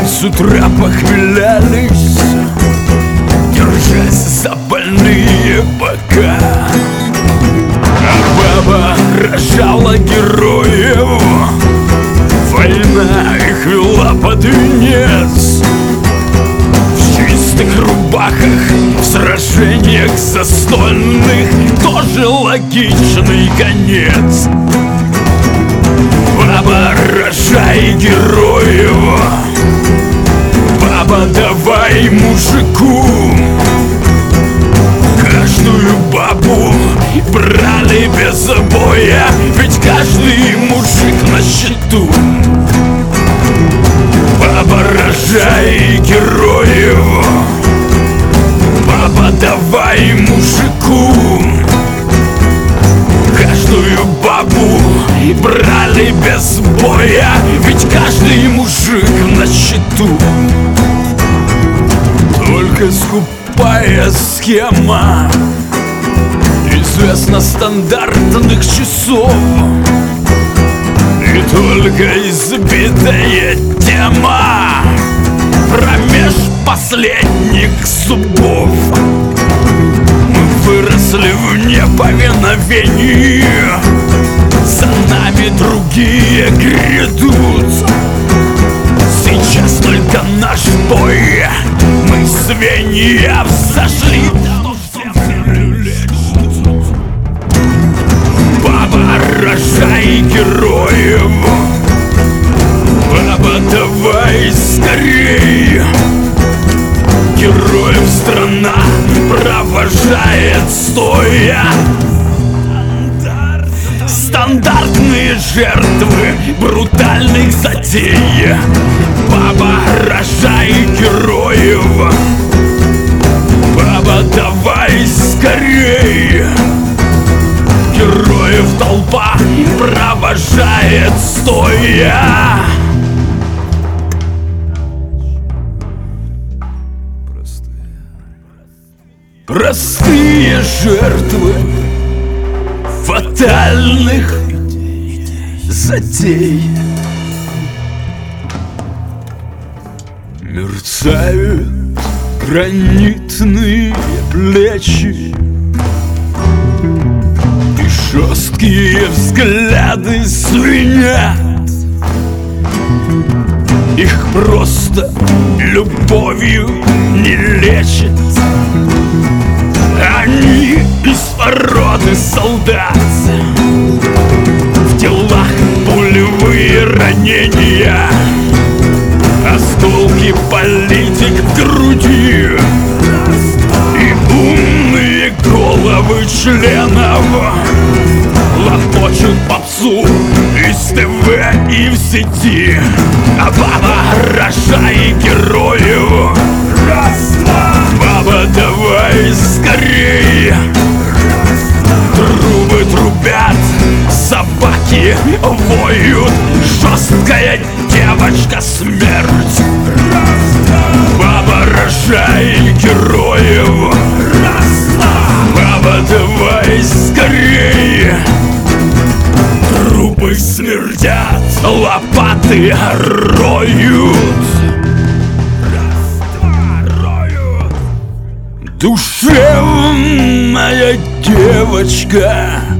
с утра похмелялись, держась за больные бока. А баба рожала героев, война их вела под венец. В чистых рубахах, в сражениях застольных тоже логичный конец. Баба, рожай героев, баба, давай мужику. Каждую бабу брали без боя, ведь каждый мужик на счету. Баба, рожай героев, баба, давай мужику. Каждую бабу брали без боя, ведь каждый мужик на счету. Только скупая схема известна стандартных часов, и только избитая тема промеж последних зубов. Мы выросли в неповиновении, за нами другие грядут. Сейчас только наш бой, мы звенья взошли. Баба, рожай героев, баба, давай скорей. Героев страна провожает стоя. Стандартные жертвы брутальных затей. Баба, рожай героев, баба, давай скорей. Героев толпа провожает стоя. Простые жертвы фатальных затей. Мерцают гранитные плечи и жесткие взгляды звенят. Их просто любовью не лечат. Они из породы солдат. В телах пулевые ранения, осколки политик в груди и умные головы членов лопочут попсу из ТВ и в сети. А баба, рожай героев, баба, давай скорей. Трубы трубят, собаки воют, жесткая девочка смерть. Баба, рожай героев, баба, давай скорей. Трупы смердят, лопаты роют. Душевная девочка,